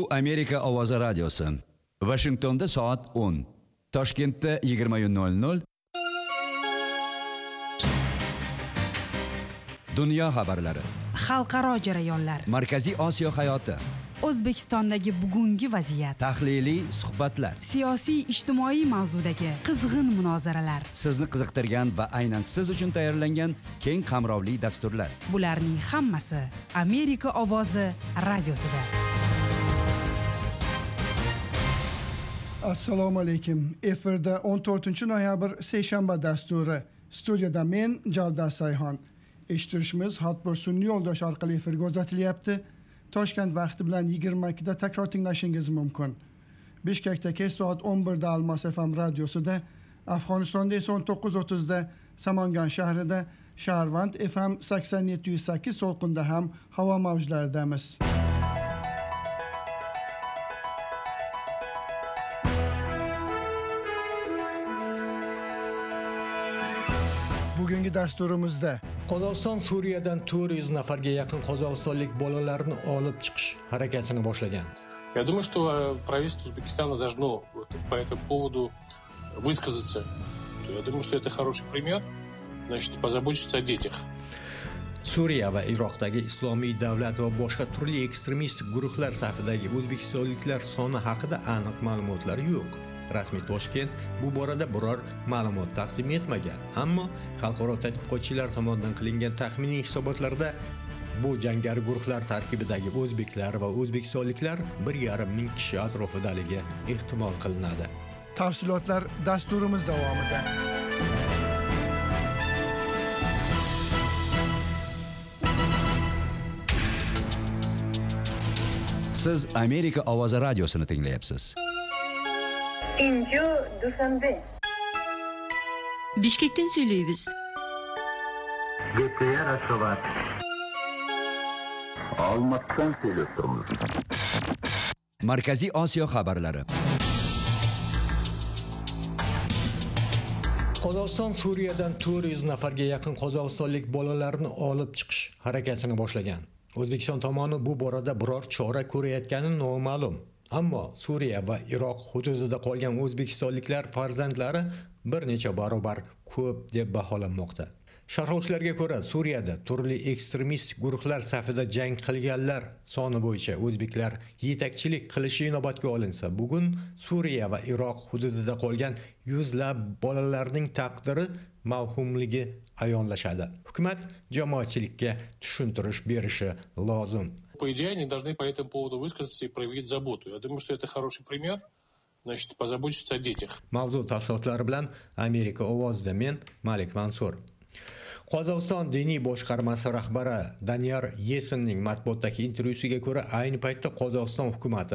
Bu Amerika Ovozi radiosi. Washingtonda soat 10. Toshkentda 20:00. Dunyo xabarlari. Xalqaro jarayonlar. Markaziy Osiyo hayoti. O'zbekistondagi bugungi vaziyat. Tahliliy suhbatlar. Siyosiy ijtimoiy mavzudagi qizg'in munozaralar. Sizni qiziqtirgan va aynan siz uchun tayyorlangan keng qamrovli dasturlar. Bularning hammasi Amerika Ovozi radiosida. Assalomu alaykum. Efirda 14-noyabr seshanba dasturi. Studiyada men Javdat Sayxon. Eshittirishimiz Hotbir sun'iy yo'ldosh orqali efirga uzatilyapti. Toshkent vaqti bilan 22 da takror tinglashingiz mumkin. Bishkekda kech soat 11 da Almos FM radiosida, Afg'onistonda esa 19:30 da Samangan shahrida, Sharvand FM 87.8 to'lqinda ham havo mavjlaridamiz. Bugungi dasturimizda Qozog'iston Suriyadan 400 nafarga yaqin qozog'istonlik bolalarni olib chiqish harakatini boshlagan. Я думаю, что правительство Узбекистана должно по этому поводу высказаться. Я думаю, что это хороший пример, значит, позаботиться о детях. Suriya va Iroqdagi Islomiy davlat va boshqa turli ekstremistik guruhlar safidagi o'zbekistonliklar soni haqida aniq ma'lumotlar yo'q. Rasmiy Toshkent bu borada biror ma'lumot taqdim etmagan. Ammo xalqaro tadqiqotchilar tomonidan qilingan taxminiy hisobotlarda bu jangari guruhlar tarkibidagi o'zbeklar va o'zbekistonliklar 1,5 ming kishi atrofidaligi ehtimol qilinadi. Tafsilotlar dasturimiz davomida. Siz Amerika Ovozi radiosini tinglayapsiz. İncu Dushanbe. Bishkekdan söyleyiz. Gepkaya Raşovat. Almatdan söylüyoruz. Markaziy Osiyo xabarlari. Qozog'iston Suriyadan 400 nafarga yaqin qozog'istonlik bolalarni olib chiqish harakatini boshlagan. O'zbekiston tomoni bu borada biror chora ko'rayotgani noma'lum. Ammo Suriya va Iroq hududida qolgan o'zbekistonliklar farzandlari bir necha barobar ko'p deb baholanmoqda. Sharhlovchilarga ko'ra, Suriyada turli ekstremistik guruhlar safida jang qilganlar soni bo'yicha o'zbeklar yetakchilik qilishi inobatga olinsa, bugun Suriya va Iroq hududida qolgan yuzlab bolalarning taqdiri mavhumligi ayonlashadi. Hukumat jamoatchilikka tushuntirish berishi lozim. По идее, они должны по этому поводу высказаться и проявить заботу. Я думаю, что это хороший пример, значит, позаботиться о детях. Mavzu tafsilotlari bilan Amerika Ovozida men Malik Mansur. Qozog'iston diniy boshqarmasi rahbari Daniar Yesenning matbuotdagi intervyusiga ko'ra, ayni paytda Qozog'iston hukumatı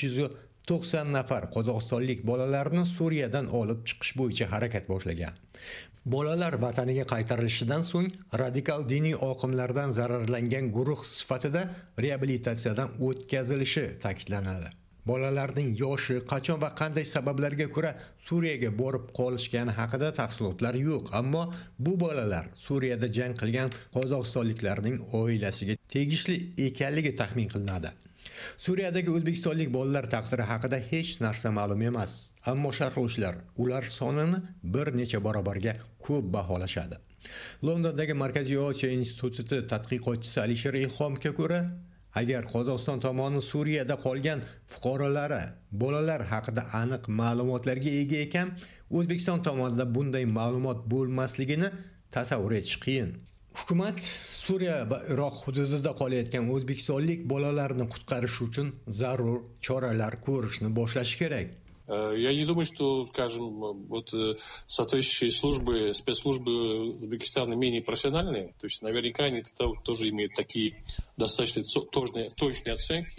390 nafar qozog'istonlik bolalarni Suriyadan olib chiqish bo'yicha harakat boshlagan. Bolalar vataniga qaytarilishidan so'ng radikal diniy oqimlardan zararlangan guruh sifatida reabilitatsiyadan o'tkazilishi ta'kidlanadi. Bolalarning yoshi, qachon va qanday sabablarga ko'ra Suriyaga borib qolishgani haqida tafsilotlar yo'q, ammo bu bolalar Suriyada jang qilgan qozog'istonliklarning oilasiga tegishli ekanligi taxmin qilinadi. Suriyadagi o'zbekistonlik bolalar taqdiri haqida hech narsa ma'lum emas, ammo sharhlovchilar ular sonini bir necha barobarga ko'p baholashadi. Londondagi Markaziy Osiyo instituti tadqiqotchisi Alisher Ilhomga ko'ra, agar Qozog'iston tomoni Suriyada qolgan fuqarolari bolalar haqida aniq ma'lumotlarga ega ekan, O'zbekiston tomonida bunday ma'lumot bo'lmasligini tasavvur etish qiyin. Hukumat Suriya va Iroq hududida qolayotgan o'zbekistonlik bolalarni qutqarish uchun zarur choralar ko'rishni boshlashi kerak. Я не думаю, что, скажем, вот соответствующие службы, спецслужбы Узбекистана менее профессиональные. То есть, наверняка они тоже имеют такие достаточно точные оценки.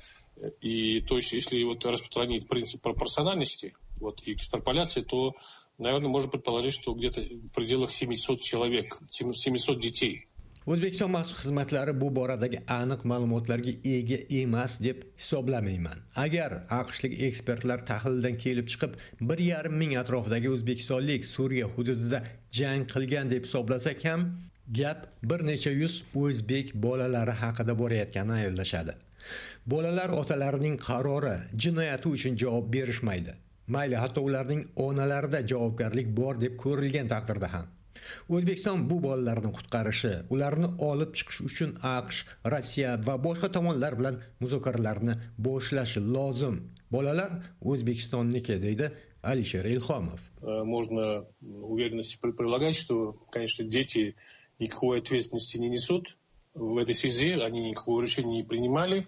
И то есть, если вот распространить принцип пропорциональности вот, и экстраполяции, то, наверное, можно предположить, что где-то в пределах 700 человек, 700 детей. O'zbekiston maxsus xizmatlari bu boradagi aniq ma'lumotlarga ega emas deb hisoblamayman. Agar AQShlik ekspertlar tahlildan kelib chiqib 1,5 ming atrofidagi o'zbekistonlik Suriya hududida jang qilgan deb hisoblasak ham, gap bir necha yuz o'zbek bolalari haqida borayotganini ayolashadi. Bolalar otalarining qarori, jinoyati uchun javob berishmaydi. Mayli, hatto ularning onalarida javobgarlik bor deb ko'rilgan taqdirda ham. O'zbekiston bu bolalarni qutqarishi, ularni olib chiqish uchun AQSh, Rossiya va boshqa tomonlar bilan muzokaralarni boshlashi lozim. Bolalar O'zbekistonniki, deydi Alisher Ilhomov. Можно уверенностью предполагать, что, конечно, дети никакой ответственности не несут. В этой связи они никакого решения не принимали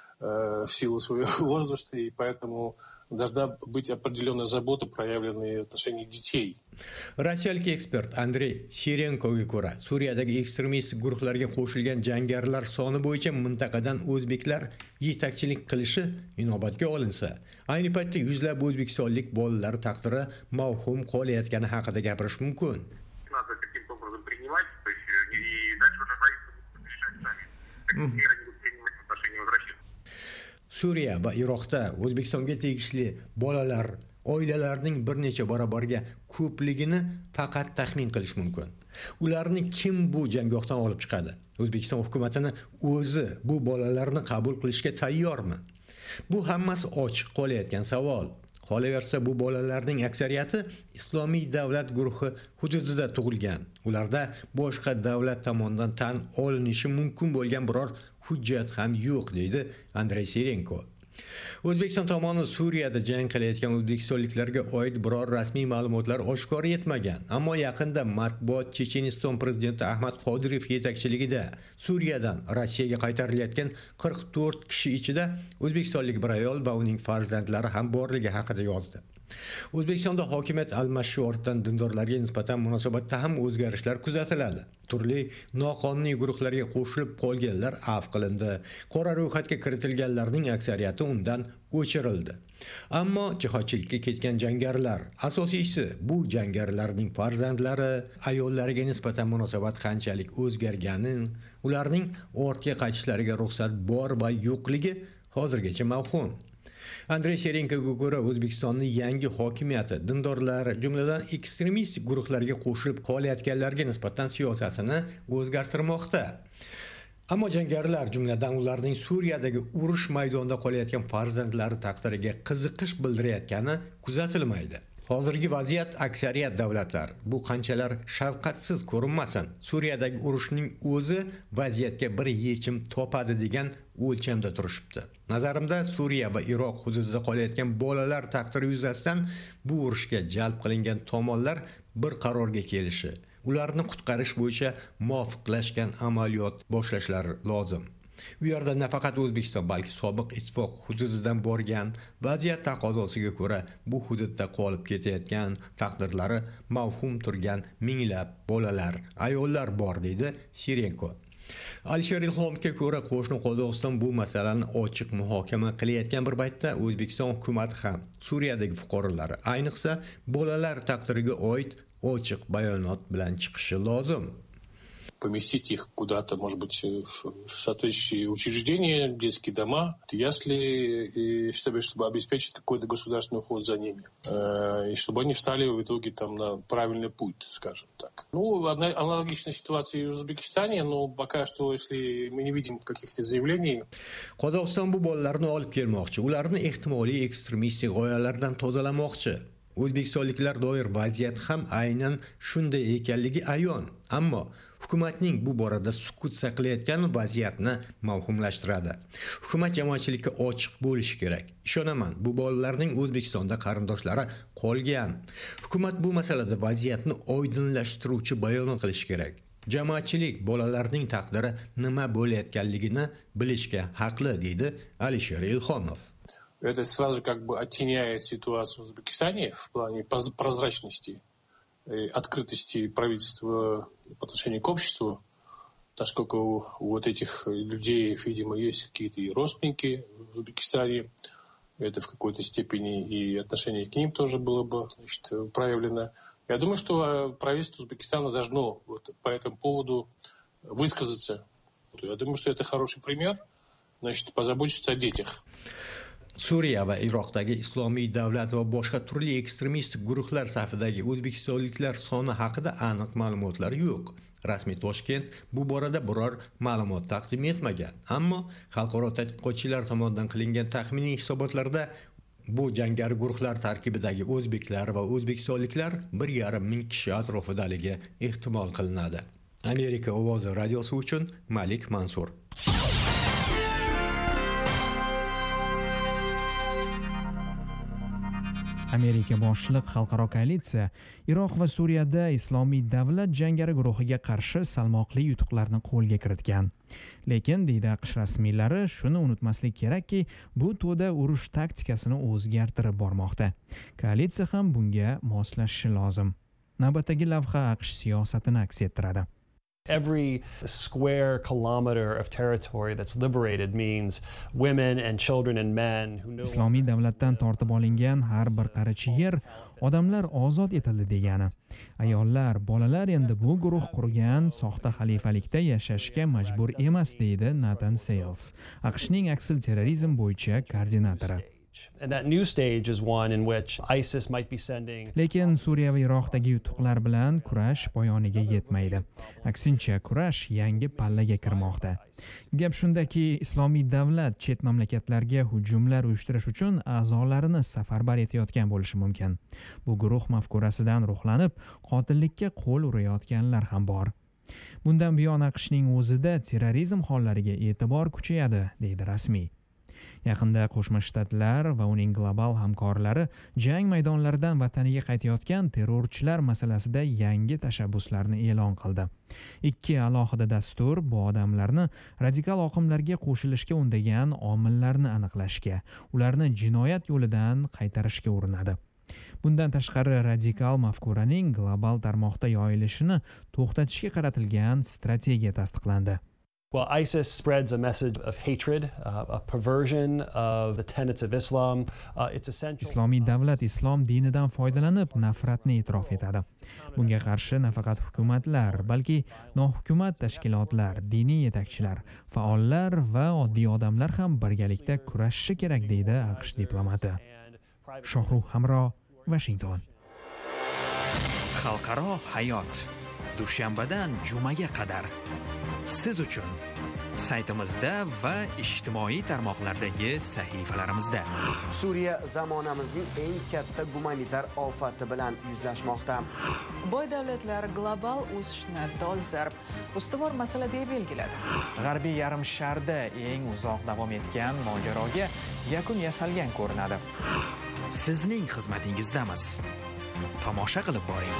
в силу своего возраста, и поэтому должна быть определенная забота, проявленная в отношении детей. Rossiyalik ekspert Andrey Sirenkoga ko'ra, Suriyadagi ekstremist guruhlarga qo'shilgan jangarilar soni bo'yicha mintaqadan o'zbeklar yetakchilik qilishi inobatga olinsa, ayni paytda yuzlab o'zbekistonlik bolalar taqdiri mavhum qolayotgani haqida gapirish mumkin. Надо каким-то образом принимать, то есть и дальше уже правительство будет решать сами, какие меры они будут принимать в отношении возвращения. Suriya va Iroqda O'zbekistonga tegishli bolalar oilalarning bir necha barobarga ko'pligini faqat taxmin qilish mumkin. Ularni kim bu janggohdan olib chiqadi? O'zbekiston hukumatini o'zi bu bolalarni qabul qilishga tayyormi? Bu hammasi ochiq qolayotgan savol. Qolaversa, bu bolalarning aksariyati Islomiy davlat guruhi hududida tug'ilgan. Ularda boshqa davlat tomonidan tan olinishi mumkin bo'lgan biror hujjat ham yo'q, deydi Andrey Sirenko. O'zbekiston tomoni Suriyada jang qilayotgan o'zbekistonliklarga oid biror rasmiy ma'lumotlar oshkor etmagan. Ammo yaqinda matbuot Checheniston prezidenti Ahmad Qodirov yetakchiligida Suriyadan Rossiyaga qaytarilayotgan 44 kishi ichida o'zbekistonlik bir ayol va uning farzandlari ham borligi haqida yozdi. O'zbekistonda hokimiyat almashishi ortidan dindorlarga nisbatan munosabatda ham o'zgarishlar kuzatiladi. Turli noqonuniy guruhlarga qo'shilib qolganlar afv qilindi. Qora ro'yxatga kiritilganlarning aksariyati undan o'chirildi. Ammo jihodchilikka ketgan jangarilar, asosiysi bu jangarilarning farzandlari, ayollariga nisbatan munosabat qanchalik o'zgargani, ularning ortga qaytishlariga ruxsat bor va yo'qligi hozirgacha mavhum. Andrey Sirenkoga ko'ra, O'zbekistonning yangi hokimiyati dindorlar, jumladan ekstremist guruhlarga qo'shilib qolayotganlarga nisbatan siyosatini o'zgartirmoqda. Ammo jangarilar, jumladan ularning Suriyadagi urush maydonida qolayotgan farzandlari taqdiriga qiziqish bildirayotgani kuzatilmaydi. Hozirgi vaziyat aksariyat davlatlar, bu qanchalar shafqatsiz ko'rinmasin, Suriyadagi urushning o'zi vaziyatga bir yechim topadi degan o'lchamda turishibdi. Nazarimda, Suriya va Iroq hududida qolayotgan bolalar taqdiri yuzasidan bu urushga jalb qilingan tomonlar bir qarorga kelishi, ularni qutqarish bo'yicha muvofiqlashgan amaliyot boshlashlari lozim. U yerda nafaqat O'zbekiston, balki sobiq ittifoq hududidan borgan, vaziyat taqozosiga ko'ra bu hududda qolib ketayotgan, taqdirlari mavhum turgan minglab bolalar, ayollar bor, deydi Sirenko. Alisher Ilhomovga ko'ra, qo'shni Qozog'iston bu masalani ochiq muhokama qilayotgan bir paytda O'zbekiston hukumati ham Suriyadagi fuqarolari, ayniqsa bolalar taqdiriga oid ochiq bayonot bilan chiqishi lozim. Поместить их куда-то, может быть, в соответствующие учреждения, детские дома, ясли, и чтобы обеспечить какой-то государственный уход за ними. И чтобы они встали в итоге там на правильный путь, скажем так. Ну, аналогичная ситуация и в Узбекистане, но пока что, если мы не видим каких-то заявлений... Qozog'iston bu bolalarni olib kelmoqchi, ularni ehtimoliy ekstremistik g'oyalardan tozalamoqchi. O'zbekistonliklar doir vaziyat ham aynan shunday ekanligi ayon. Ammo hukumatning bu borada sukut saqlayotgani vaziyatni mavhumlashtiradi. Hukumat jamoatchilikka ochiq bo'lishi kerak. Ishonaman, bu bolalarning O'zbekistonda qarindoshlari qolgan. Hukumat bu masalada vaziyatni oydinlashtiruvchi bayonot qilishi kerak. Jamoatchilik bolalarning taqdiri nima bo'layotganligini bilishga haqli, deydi Alisher Ilhomov. Это сразу как бы оттеняет ситуацию в Узбекистане в плане прозрачности и открытости правительства по отношению к обществу, поскольку у вот этих людей, видимо, есть какие-то и родственники в Узбекистане. Это в какой-то степени и отношение к ним тоже было бы, значит, проявлено. Я думаю, что правительство Узбекистана должно вот по этому поводу высказаться. Я думаю, что это хороший пример, значит, позаботиться о детях. Suriya va Iroqdagi Islomiy davlat va boshqa turli ekstremist guruhlar safidagi o'zbekistonliklar soni haqida aniq ma'lumotlar yo'q. Rasmiy Toshkent bu borada biror ma'lumot taqdim etmagan. Ammo xalqaro tadqiqotchilar tomonidan qilingan taxminiy hisobotlarda bu jangari guruhlar tarkibidagi o'zbeklar va o'zbekistonliklar 1,5 ming kishi atrofidaligi ehtimol qilinadi. Amerika ovozi radiosi uchun Malik Mansur. Amerika boshliq xalqaro koalitsiya Iroq va Suriyada Islomiy davlat jangari guruhiga qarshi salmoqli yutuqlarni qo'lga kiritgan. Lekin deydi AQSh rasmiylari, shuni unutmaslik kerakki, bu to'da urush taktikasini o'zgartirib bormoqda. Koalitsiya ham bunga moslashishi lozim. Navbatdagi lavha AQSh siyosatini aks ettiradi. Every square kilometer of territory that's liberated means women and children and men who know. Islomiy davlatdan tortib olingan har bir qarichi yer odamlar ozod etildi degani. Ayollar, bolalar endi bu guruh qurgan soxta xalifalikda yashashga majbur emas, deydi Nathan Sales, AQShning aksil terrorizm bo'yicha koordinatori. And that new stage is one in which ISIS might be sending. Lekin Suriya va Iroqdagi yutuqlar bilan kurash poyoniga yetmaydi. Aksincha, kurash yangi pallaga kirmoqda. Gap shundaki, Islomiy davlat chet mamlakatlarga hujumlar uyushtirish uchun a'zolarini safarbar etayotgan bo'lishi mumkin. Bu guruh mafkurasidan ruhlanib, qotillikka qo'l urayotganlar ham bor. Bundan buyon AQShning o'zida terrorizm hollariga e'tibor kuchayadi, deydi rasmiy. Yaqinda Qo'shma Shtatlar va uning global hamkorlari jang maydonlaridan vataniga qaytayotgan terrorchilar masalasida yangi tashabbuslarni e'lon qildi. Ikki alohida dastur bu odamlarni radikal oqimlarga qo'shilishga undagan omillarni aniqlashga, ularni jinoyat yo'lidan qaytarishga urinadi. Bundan tashqari, radikal mafkuraning global tarmoqda yoyilishini to'xtatishga qaratilgan strategiya tasdiqlandi. Well, ISIS spreads a message of hatred, a perversion of the tenets of Islam. It's essential. Islomiy davlat islom dinidan foydalanib nafratni e'tirof etadi. Bunga qarshi nafaqat hukumatlar, balki nohukumat tashkilotlar, diniy yetakchilar, faollar va oddiy odamlar ham birgalikda kurashishi kerak, deydi AQSh diplomati. Shohruh Hamro, Washington. Xalqaro hayot. Dushanbadan jumaga qadar siz uchun saytimizda va ijtimoiy tarmoqlardagi sahifalarimizda. Suriya zamonamizning eng katta gumanitar ofati bilan yuzlashmoqda. Boy davlatlar global o'sishni dolzarb ustuvor masala deb belgiladi. G'arbiy yarim sharda eng uzoq davom etgan mojaroga yakun yasalgan ko'rinadi. Sizning xizmatingizdamiz. Tomosha qilib boring.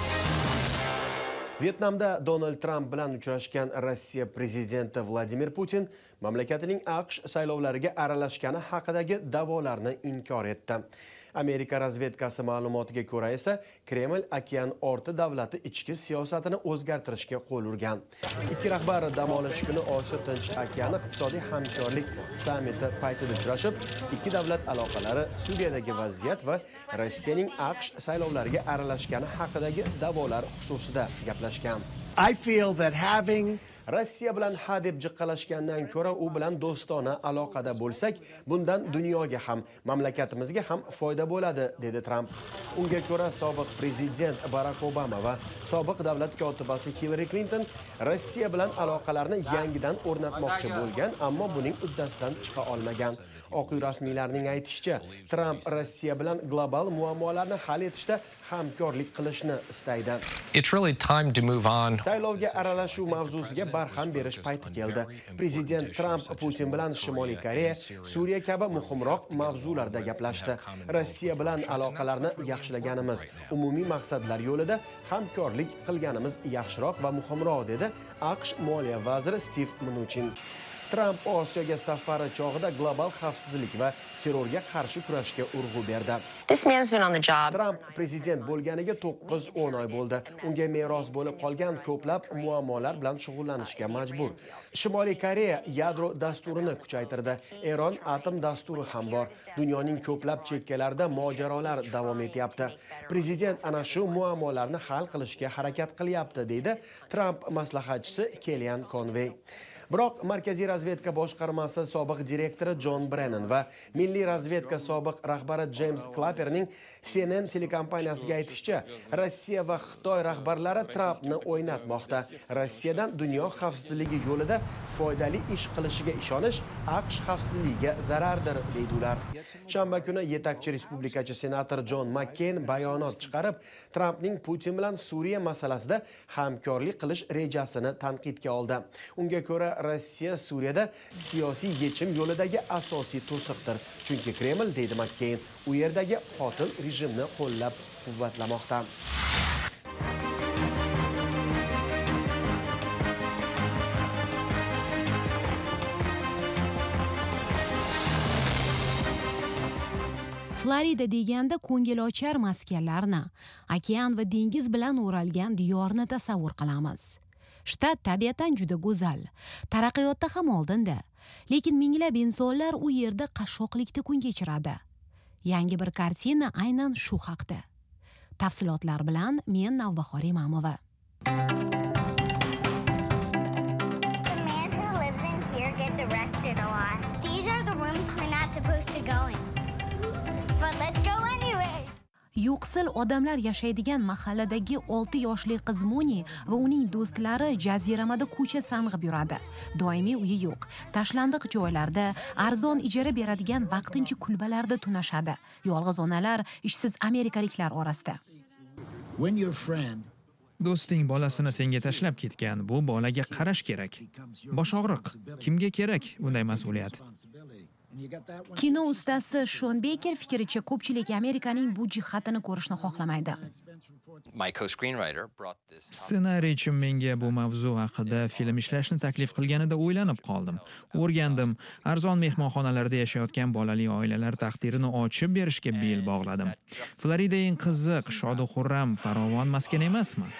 Vyetnamda Donald Trump bilan uchrashgan Rossiya prezidenti Vladimir Putin mamlakatining AQSh saylovlariga aralashgani haqidagi da'volarni inkor etdi. Amerika razvedkasi ma'lumotiga ko'ra esa Kreml okean orti davlati ichki siyosatini o'zgartirishga qo'l urgan. Ikki rahbar dam olish kuni Osiyo Tinch okeani iqtisodiy hamkorlik sammiti paytida uchrashib, ikki davlat aloqalari, Suriyadagi vaziyat va Rossiyaning AQSh saylovlariga aralashgani haqidagi da'volar xususida gaplashgan. I feel that having Rossiya bilan hadeb jiqqalashgandan ko'ra u bilan do'stona aloqada bo'lsak, bundan dunyoga ham, mamlakatimizga ham foyda bo'ladi, dedi Trump. Unga ko'ra sobiq prezident Barack Obama va sobiq davlat kotibasi Hillary Clinton Rossiya bilan aloqalarni yangidan o'rnatmoqchi bo'lgan, ammo buning uddasidan chiqa olmagan. Oq uy rasmiylarining aytishicha, Trump Rossiya bilan global muammolarni hal etishda hamkorlik qilishni istaydi. It's really time to move on. Saylovga aralashuv mavzusiga barham berish payti keldi. Prezident Trump Putin bilan Shimoliy Koreya, Suriya kabi muhimroq mavzularda gaplashdi. Rossiya bilan aloqalarni yaxshilaganimiz, umumiy maqsadlar yo'lida hamkorlik qilganimiz yaxshiroq va muhimroq, dedi AQSh moliya vaziri Steve Mnuchin. Trump Osiyoga safari chog'ida global xavfsizlik va terrorga qarshi kurashga urg'u berdi. Trump prezident bo'lganiga 9-10 oy bo'ldi. Unga meros bo'lib qolgan ko'plab muammolar bilan shug'ullanishga majbur. Shimoliy Koreya yadro dasturini kuchaytirdi. Eron atom dasturi ham bor. Dunyoning ko'plab chekkalarida mojarolar davom etyapti. Prezident ana shu muammolarni hal qilishga harakat qilyapti, deydi Trump maslahatchisi Kellyanne Conway. Biroq Markaziy razvedka boshqarmasi sobiq direktori Jon Brennan va Milliy razvedka sobiq rahbari James Clapperning CNN telekompaniyasiga aytishicha, Rossiya va Xitoy rahbarlari Trampni o'ynatmoqda. Rossiyadan dunyo xavfsizligi yo'lida foydali ish qilishiga ishonish AQSh xavfsizligiga zarardir, deydi ular. Shanba kuni yetakchi respublikachi senator Jon McCain bayonot chiqarib, Trampning Putin bilan Suriya masalasida hamkorlik qilish rejasini tanqidga oldi. Unga ko'ra, Rossiya Suriyada siyosiy yechim yo'lidagi asosiy to'siqdir. Chunki Kreml, deydi McCain, u yerdagi qotil rejimni qo'llab-quvvatlamoqda. Florida deganda ko'ngilochar maskanlarni, okean va dengiz bilan o'ralgan diyorni tasavvur qilamiz. Shtat tabiatan juda go'zal, taraqqiyotda ham oldinda, lekin minglab insonlar u yerda qashshoqlikda kun kechiradi. Yangi bir kartina aynan shu haqda. Tafsilotlar bilan men Navbahor Imamova. The man who lives in here gets arrested a lot. These are the rooms we're not supposed to go in. But let's go anyway. Yo'qsil odamlar yashaydigan mahalladagi 6 yoshli qiz Muni va uning do'stlari jaziramada ko'cha sang'ib yuradi. Doimiy uyi yo'q. Tashlandiq joylarda, arzon ijara beradigan vaqtincha kulbalarda tunashadi. Yolg'iz onalar, ishsiz amerikaliklar orasida. Do'sting bolasini senga tashlab ketgan, bu bolaga qarash kerak. Bosh og'riq. Kimga kerak bunday mas'uliyat? Kino ustasi Shon Beker fikricha, ko'pchilik Amerikaning bu jihatini ko'rishni xohlamaydi. Ssenariychim menga bu mavzu haqida film ishlashni taklif qilganida o'ylanib qoldim. O'rgandim, arzon mehmonxonalarda yashayotgan bolali oilalar taqdirini ochib berishga bel bog'ladim. Florida eng qiziq, shod-u xurram, farovon maskan emasmi?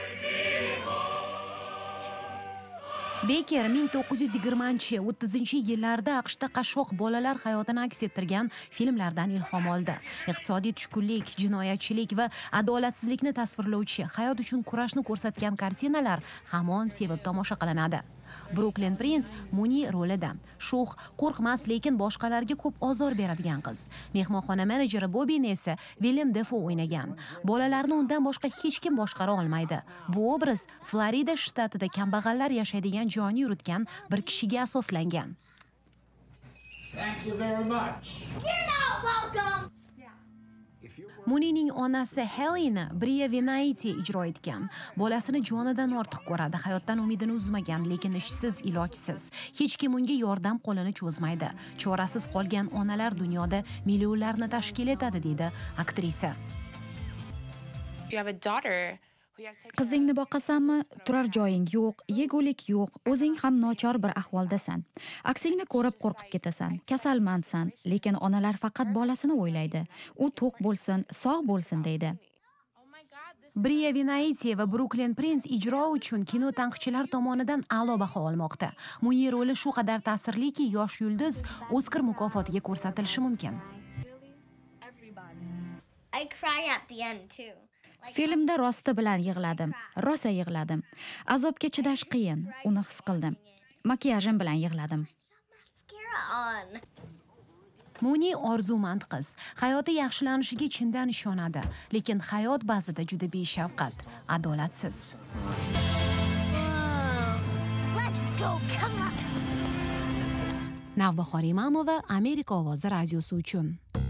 Beker 1920-30 AQShda qashshoq bolalar hayotini aks ettirgan filmlardan ilhom oldi. Iqtisodiy tushkunlik, jinoyatchilik va adolatsizlikni tasvirlovchi, hayot uchun kurashni ko'rsatgan kartinalar hamon sevib tomosha qilinadi. Brooklyn Prince Muni rolida. Sho'x, qo'rqmas, lekin boshqalarga ko'p ozor beradigan qiz. Mehmonxona menejeri Bobini esa Willem Dafoe o'ynagan. Bolalarni undan boshqa hech kim boshqara olmaydi. Bu obraz Florida shtatida kambag'allar yashaydigan joyni yuritgan bir kishiga asoslangan. Thank you very much. You're not welcome. Munining onasi Helena Bria Venaiti ijro etgan. Bolasini jonidan ortiq ko'radi, hayotdan umidini uzmagan, lekin ishsiz, ilojsiz. Hech kim unga yordam qo'lini cho'zmaydi. Chorasiz qolgan onalar dunyoda millionlarni tashkil etadi, deydi aktrisa. You have a daughter. Qizingni boqasanmi, turar joying yo'q, yegulik yo'q, o'zing ham nochor bir ahvoldasan. Aksingni ko'rib qo'rqib ketasan, kasalmandsan, lekin onalar faqat bolasini o'ylaydi. U to'q bo'lsin, sog' bo'lsin deydi. Bria Venaiti va Brooklyn Prince ijro uchun kino tanqidchilar tomonidan a'lo baho olmoqda. Muni roli shu qadar ta'sirliki, yosh yulduz Oskar mukofotiga ko'rsatilishi mumkin. I cry at the end too. Filmda rosti bilan yig'ladim, rosa yig'ladim. Azobga chidash qiyin, uni his qildim. Makiyajim bilan yig'ladim. Muni orzumand qiz, hayoti yaxshilanishiga chindan ishonadi, lekin hayot ba'zida juda beshafqat, adolatsiz. Navbahor Imamova, Amerika ovozi radiosi uchun.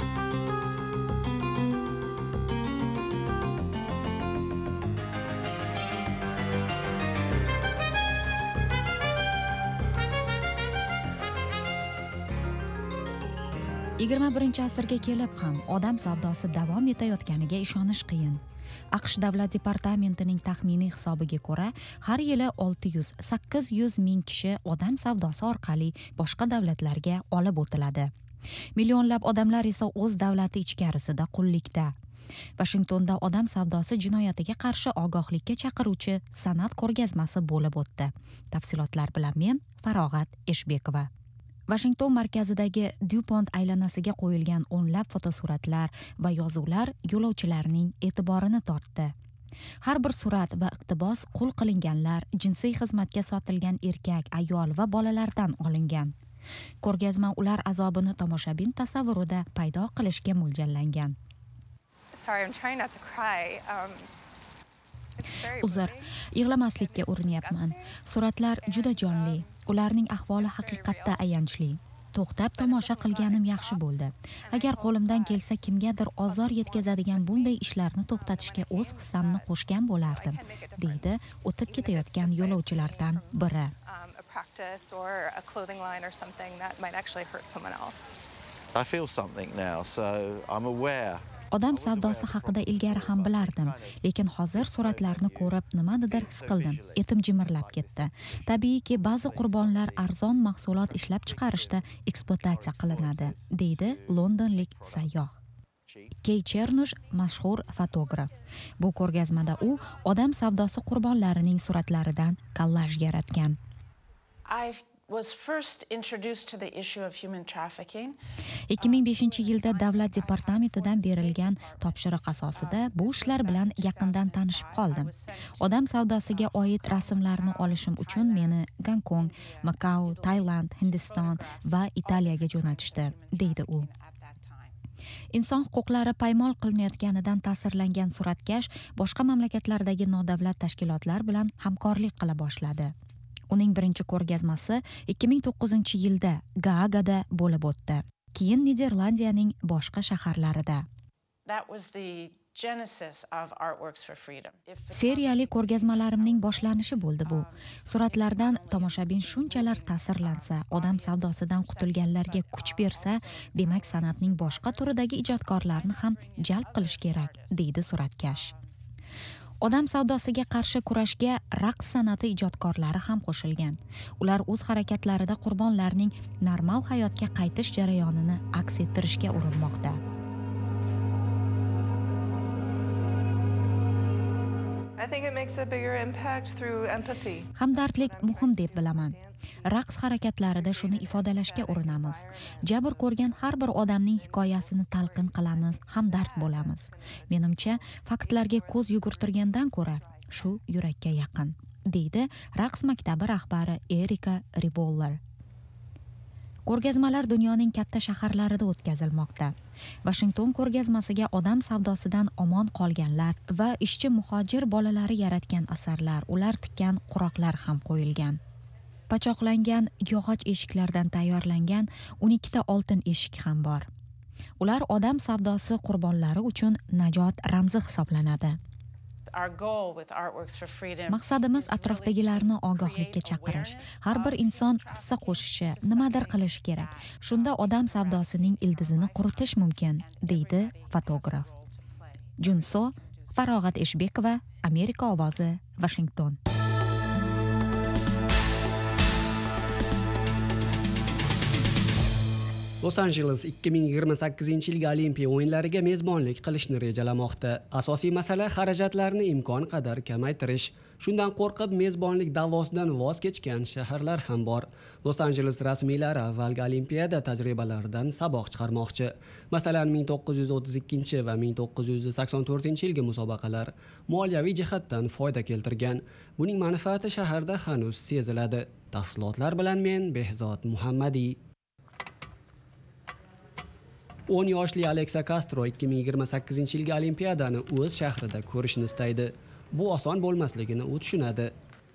asrga kelib ham odam savdosi davom etayotganiga ishonish qiyin. AQSh davlat departamentining taxminiy hisobiga ko'ra, har yili 600-800 ming kishi odam savdosi orqali boshqa davlatlarga olib o'tiladi. Millionlab odamlar esa o'z davlati ichkarisida qullikda. Washingtonda odam savdosi jinoyatiga qarshi ogohlikka chaqiruvchi san'at ko'rgazmasi bo'lib o'tdi. Tafsilotlar bilan men Farog'at Eshbekova. Washington markazidagi DuPont aylanasiga qo'yilgan o'nlab fotosuratlar va yozuvlar yo'lovchilarning e'tiborini tortdi. Har bir surat va iqtibos qul qilinganlar, jinsiy xizmatga sotilgan erkak, ayol va bolalardan olingan. Ko'rgazma ular azobini tomoshabin tasavvurida paydo qilishga mo'ljallangan. Sorry, I'm trying not to cry. Uzr, yig'lamaslikka urinyapman. Suratlar juda jonli. Ularning ahvoli haqiqatda ayanchli. To'xtab tomosha qilganim yaxshi bo'ldi. Agar qo'limdan kelsa kimgadir ozor yetkazadigan bunday ishlarni to'xtatishga o'z hissamni qo'shgan bo'lardim, deydi o'tib ketayotgan yo'lovchilardan biri. I feel something now, so I'm aware. Odam savdosi haqida ilgari ham bilardim, lekin hozir suratlarni ko'rib nimanidir his qildim. Etim jimirlab ketdi. Tabiiyki, ba'zi qurbonlar arzon mahsulot ishlab chiqarishda ekspluatatsiya qilinadi, deydi londonlik sayyoh. Key Chernush mashhur fotograf. Bu ko'rgazmada u odam savdosi qurbonlarining suratlaridan kollaj yaratgan. Was first introduced to the issue of human trafficking. 2005-yilda davlat departamentidan berilgan topshiriq asosida bu ishlar bilan yaqindan tanishib qoldim. Odam savdosiga oid rasmlarni olishim uchun meni Gonkong, Makao, Tailand, Hindiston va Italiyaga jo'natishdi, deydi u. Inson huquqlari paymol qilinayotganidan ta'sirlangan suratkash boshqa mamlakatlardagi nodavlat tashkilotlar bilan hamkorlik qila boshladi. Uning birinchi ko'rgazmasi 2009-yilda Gaagada bo'lib o'tdi. Keyin Niderlandiyaning boshqa shaharlarida. Seriyali ko'rgazmalarimning boshlanishi bo'ldi bu. Suratlardan tomoshabin shunchalar ta'sirlansa, odam savdosidan qutulganlarga kuch bersa, demak san'atning boshqa turidagi ijodkorlarni ham jalb qilish kerak, deydi suratkash. Odam savdosiga qarshi kurashga raqs san'ati ijodkorlari ham qo'shilgan. Ular o'z harakatlarida qurbonlarning normal hayotga qaytish jarayonini aks ettirishga urinmoqda. I think it makes a bigger impact through empathy. Hamdardlik muhim deb bilaman. Raqs harakatlarida shuni ifodalashga urinamiz. Jabr ko'rgan har bir odamning hikoyasini talqin qilamiz, hamdard bo'lamiz. Menimcha, faktlarga ko'z yugurtirgandan ko'ra, shu yurakka yaqin, deydi raqs maktabi rahbari Erika Riboller. Ko'rgazmalar dunyoning katta shaharlarida o'tkazilmoqda. Washington ko'rgazmasiga odam savdosidan omon qolganlar va ishchi muhojir bolalari yaratgan asarlar, ular tikkan quroqlar ham qo'yilgan. Pachoqlangan yog'och eshiklardan tayyorlangan 12 ta oltin eshik ham bor. Ular odam savdosi qurbonlari uchun najot ramzi hisoblanadi. Maqsadimiz atrofdagilarni ogohlikka chaqirish. Har bir inson hissa qo'shishi, nimadir qilishi kerak. Shunda odam savdosining ildizini quritish mumkin, deydi fotograf. Junso Farog'at Eshbekova, Amerika ovozi, Washington. Los Angeles 2028-yilgi Olimpiya o'yinlariga mezbonlik qilishni rejalamoqda. Asosiy masala xarajatlarni imkon qadar kamaytirish. Shundan qo'rqib mezbonlik da'vosidan voz kechgan shaharlar ham bor. Los Angeles rasmiylari avvalgi Olimpiyada tajribalaridan saboq chiqarmoqchi. Masalan, 1932 va 1984-yilgi musobaqalar moliyaviy jihatdan foyda keltirgan. Buning manfaati shaharda hanuz seziladi. Tafsilotlar bilan men Behzod Muhammadiy. 10 yoshli Alexa Castro 2028-yilgi Olimpiyadani o'z shahrida ko'rishni istaydi. Bu oson bo'lmasligini u tushunadi.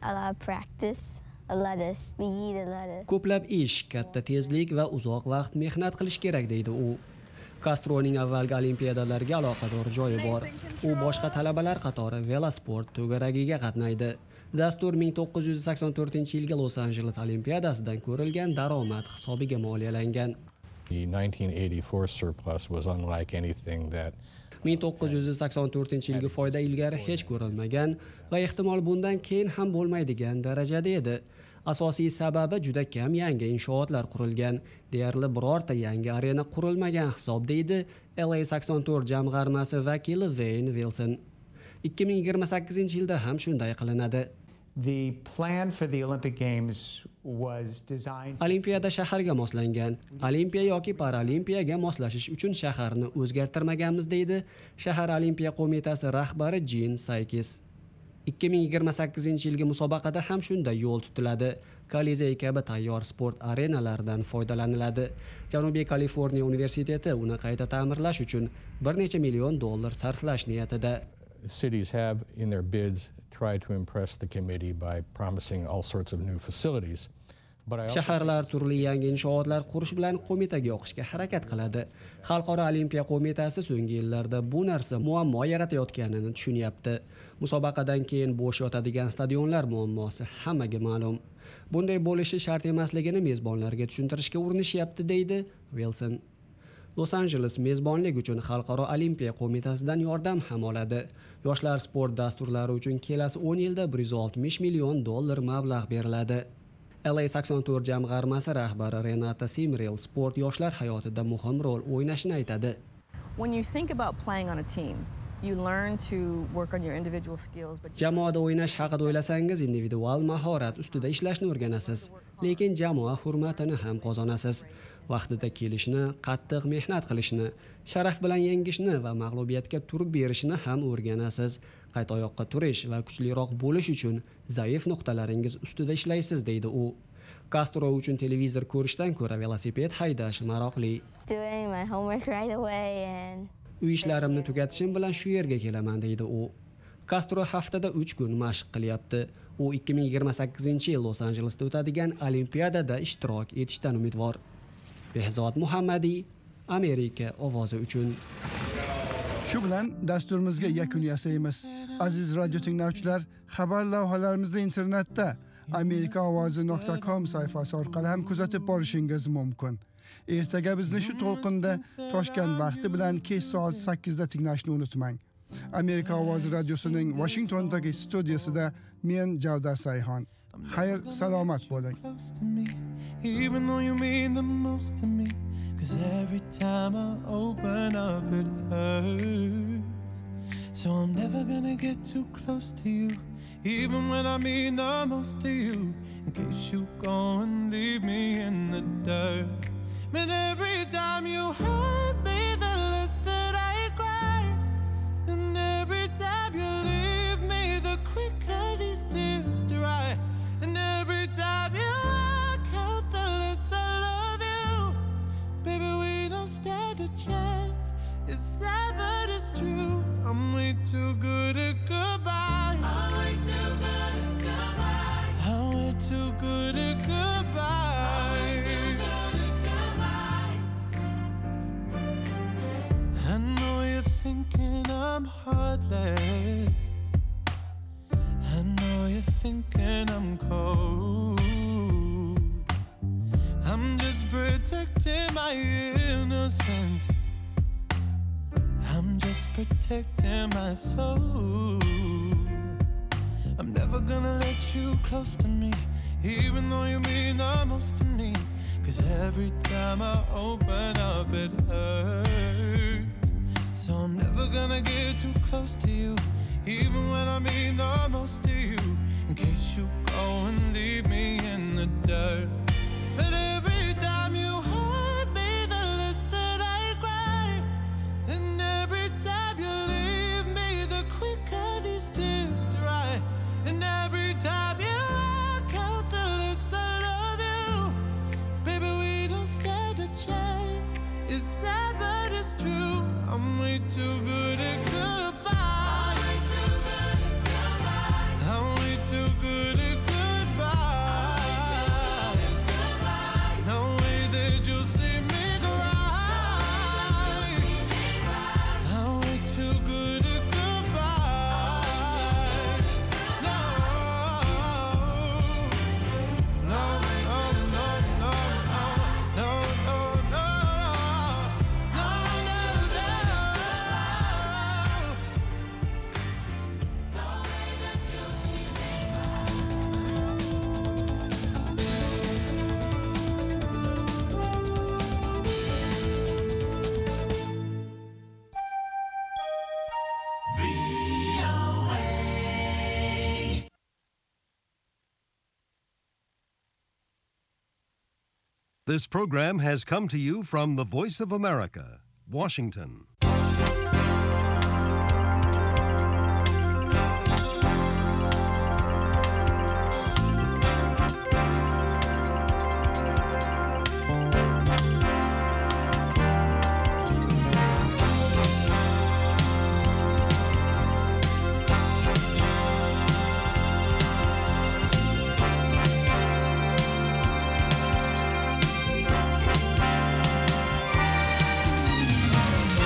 Ko'plab ish, katta tezlik va uzoq vaqt mehnat qilish kerak, deydi u. Castroning avvalgi Olimpiyadalarga aloqador joyi bor. U boshqa talabalar qatori velosport to'garagiga qatnaydi. Dastur 1984-yilgi Los Angeles Olimpiyadasidan ko'rilgan daromad hisobiga moliyalangan. The 1984 surplus was unlike anything that 1984-yilgi foyda ilgari hech ko'rilmagan va ehtimol bundan keyin ham bo'lmaydigan darajada edi. Asosiy sababi juda kam yangi inshootlar qurilgan, deyarli birorta yangi arena qurilmagan hisob, deydi LA84 jamg'armasi vakili Wayne Wilson. 2028-yilda ham shunday qilinadi. The plan for the Olympic Games Olimpiyada shaharga moslangan. Olimpiya yoki paralimpiyaga moslashish uchun shaharni o'zgartirmaganmiz deydi Shahar Olimpiya qo'mitasi rahbari Jin Saykis. 2028-yilgi musobaqada ham shunday yo'l tutiladi. Kolizey kabi tayyor sport arenalaridan foydalaniladi. Janubiy Kaliforniya universiteti uni qayta ta'mirlash uchun $1 million sarflash niyatida. Cities have in their bids tried to impress the committee by promising all sorts of new facilities. Shaharlar turli yangi inshootlar qurish bilan qo'mitaga yoqishga harakat qiladi. Xalqaro olimpiya qo'mitasi so'nggi yillarda bu narsa muammo yaratayotganini tushunyapti. Musobaqadan keyin bo'sh yotadigan stadionlar muammosi hammaga ma'lum. Bunday bo'lishi shart emasligini mezbonlarga tushuntirishga urinishyapti, deydi Wilson. Los Angeles mezbonlik uchun Xalqaro olimpiya qo'mitasidan yordam ham oladi. Yoshlar sport dasturlari uchun kelasi 10 yilda $160 million mablag' beriladi. LA 84 jamg'armasi rahbari Renata Simrel sport yoshlar hayotida muhim rol o'ynashini aytadi. When you think about playing on a team, you learn to work on your individual skills, but Jamoada o'ynash haqida o'ylasangiz, individual mahorat ustida ishlashni o'rganasiz, lekin jamoa hurmatini ham qozonasiz. Vaqtida kelishni, qattiq mehnat qilishni, sharaf bilan yengishni va mag'lubiyatga turib berishni ham o'rganasiz. Qayta oyoqqa turish va kuchliroq bo'lish uchun zaif nuqtalaringiz ustida ishlaysiz, deydi u. Castro uchun televizor ko'rishdan ko'ra velosiped haydash maroqli. Doing my homework right away and Uy ishlarimni tugatishim bilan shu yerga kelaman, deydi u. Castro haftada 3 kun mashq qilyapti. U 2028-yil Los Anjelesda o'tadigan Olimpiadada ishtirok etishdan umidvor. Behzod Muhammadiy, Amerika ovozi uchun. Shu bilan dasturimizga yakun yasaymiz. Aziz radio tinglovchilar, xabar lavhalarimizni internetda amerikaovozi.com sayfasi orqali ham kuzatib borishingiz mumkin. Ertaga bizni shu to'lqinda Toshkent vaqti bilan kech soat 8 da tinglashni unutmang. Amerika ovozi radiosining Washingtondagi studiyasida men Javdar Sayxon. Xayr, salomat bo'ling. Even though you mean the most to me, 'cause every time I open up it hurts. So I'm never gonna get too close to you, even when I mean the most to you, in case you go and leave me in the dirt. But every time you hurt me, the less that I cry, and every time you leave me, the quicker these tears dry. And every time you walk out, the less I love you. Baby, we don't stand a chance. It's sad, but it's true. I'm way too good at goodbye. I'm way too good at goodbye. I'm way too good at goodbye. I know you're thinking I'm heartless. I know you're thinking I'm cold. I'm just protecting my innocence. I'm just protecting my soul. I'm never gonna let you close to me, even though you mean the most to me. 'Cause every time I open up it hurts. So I'm never gonna get too close to you, even when I mean the most to you, in case you go and leave me in the dirt. But every time you hurt me, the less that I cry, and every time you leave me, the quicker these tears dry. And every time you walk out, the less I love you. Baby, we don't stand a chance. It's sad, but it's true. I'm way too good at goodbye. I'm way too good at goodbye. I'm way too good at goodbye. This program has come to you from the Voice of America, Washington.